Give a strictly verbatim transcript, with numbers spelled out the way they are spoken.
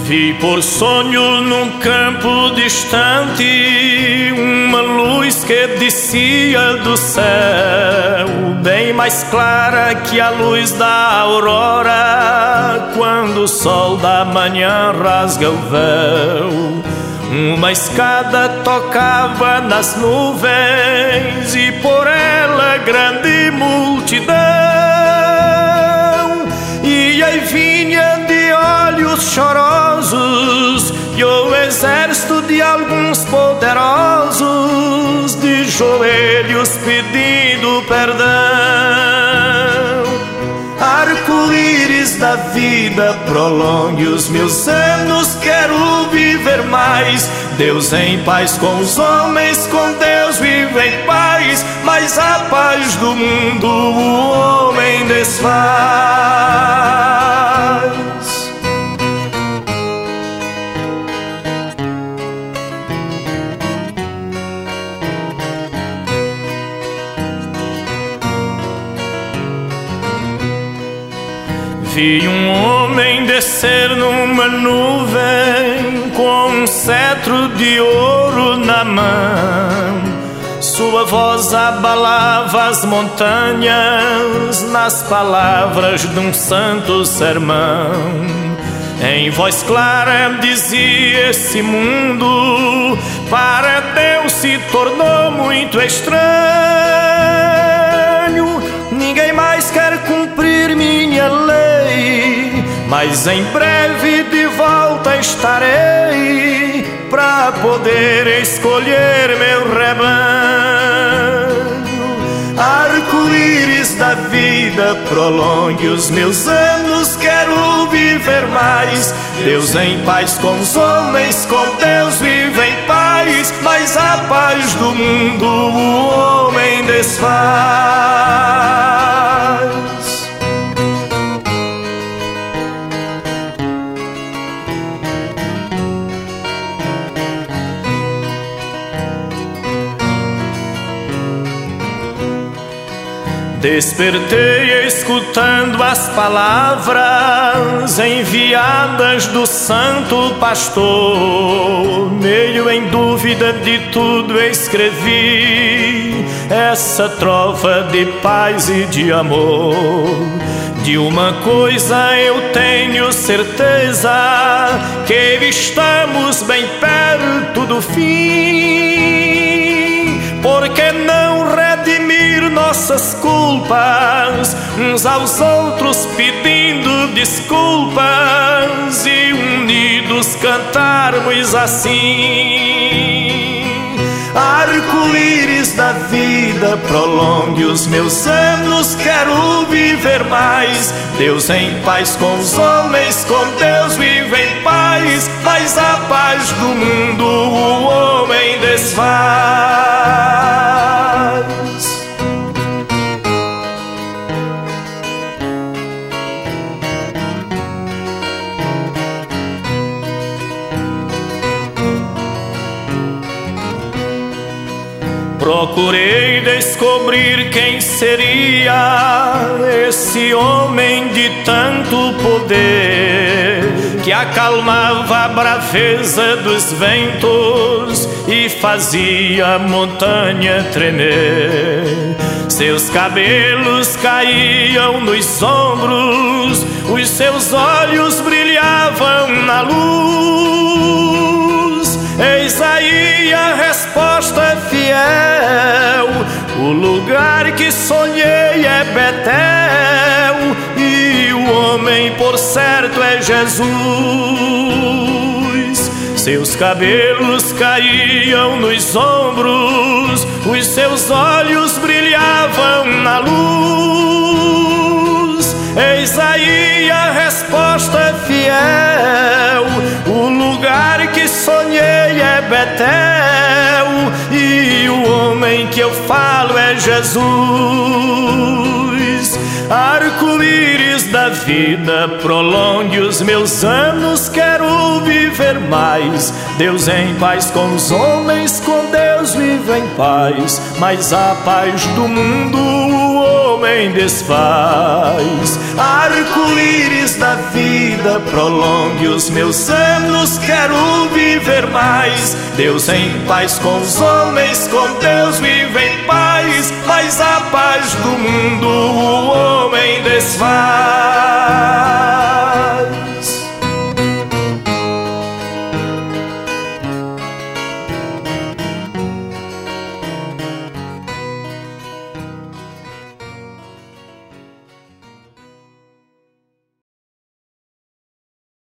Vi por sonho num campo distante uma luz que descia do céu, bem mais clara que a luz da aurora, quando o sol da manhã rasga o véu. Uma escada tocava nas nuvens e por ela grande multidão, e aí vinha de olhos chorosos e o exército de alguns poderosos, de joelhos pedindo perdão. Arco-íris da vida, prolongue os meus anos, quero viver mais. Deus em paz com os homens, com Deus vive em paz, mas a paz do mundo o homem desfaz. Vi um homem descer numa nuvem com um cetro de ouro na mão. Sua voz abalava as montanhas nas palavras de um santo sermão. Em voz clara dizia: esse mundo para Deus se tornou muito estranho. Ninguém mais quer cumprir minha lei, mas em breve de volta estarei para poder escolher meu rebanho. Arco-íris da vida, prolongue os meus anos, quero viver mais. Deus em paz com os homens, com Deus vive em paz, mas a paz do mundo o homem desfaz. Despertei escutando as palavras enviadas do santo pastor. Meio em dúvida de tudo escrevi essa trova de paz e de amor. De uma coisa eu tenho certeza, que estamos bem perto do fim. Por que não redimir nossas culpas, uns aos outros pedindo desculpas, e unidos cantarmos assim? Arco-íris da vida, prolongue os meus anos, quero viver mais. Deus em paz com os homens, com Deus vive em paz, mas a paz do mundo o homem desfaz. Procurei descobrir quem seria esse homem de tanto poder, que acalmava a braveza dos ventos e fazia a montanha tremer. Seus cabelos caíam nos ombros, os seus olhos brilhavam na luz. Eis aí a resposta fiel: o lugar que sonhei é Betel, e o homem por certo é Jesus. Seus cabelos caíam nos ombros, os seus olhos brilhavam na luz. Eis aí a resposta fiel: o lugar que sonhei é Betel, e o homem que eu falo é Jesus. Arco-íris da vida, prolongue os meus anos, quero viver mais. Deus em paz com os homens, com Deus vive em paz, mas a paz do mundo o homem em desfaz. Arco-íris da vida, prolongue os meus anos, quero viver mais. Deus em paz com os homens, com Deus vive em paz. Mas a paz do mundo